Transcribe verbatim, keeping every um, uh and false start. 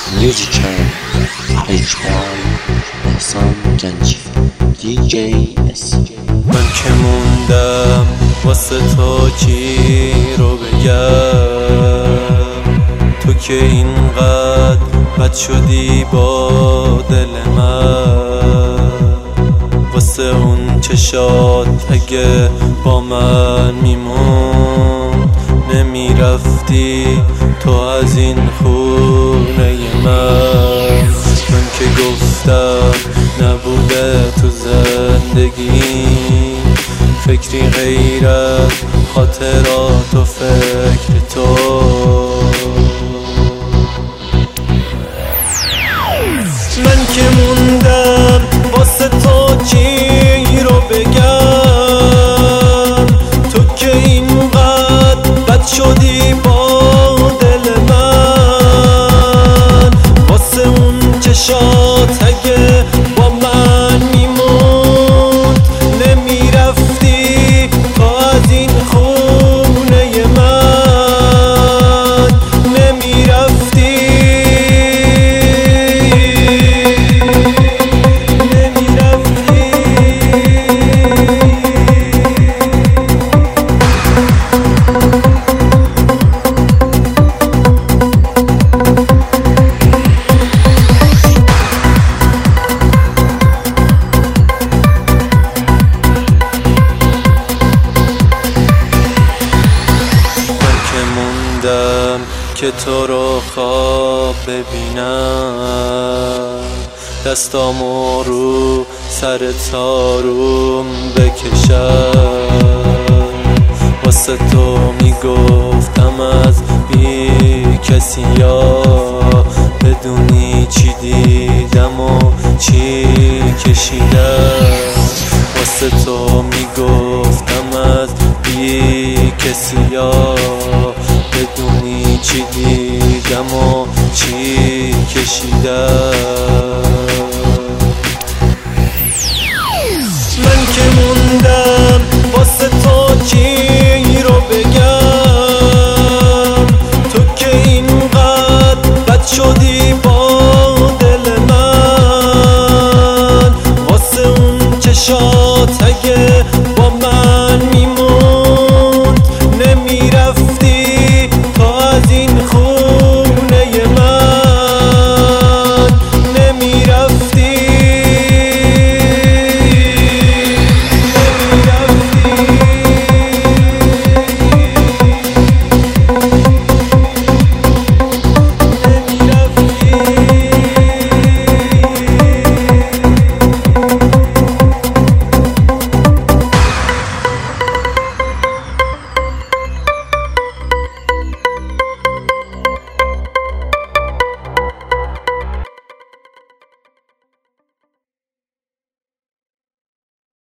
Music channel H Y احسان گنجی دی جی اس. من که موندم واسه تو چی رو بگم، تو که اینقدر بد شدی با دل من، واسه اون چشات اگه با من میمون نمیرفتی تو از این خونه من. من که گفتم نبوده تو زندگی فکری غیر از خاطرات و فکر تو. من که موندم واسه تو چی رو بگم، تو که اینقدر بد شدی با دل من، واسه اون چشات اگه با من میموند نمیرفتی تو از این خونه من نمیرفتی که تو رو خواب ببینم، دستامو رو سر تاروم بکشم، واسه تو میگفتم از بی کسی یا بدونی چی دیدم و چی کشیدم، واسه تو میگفتم از بی کسی یا بدونی چی دیدم و چی کشیدم. من که موندم واسه تو چی رو بگم، تو که این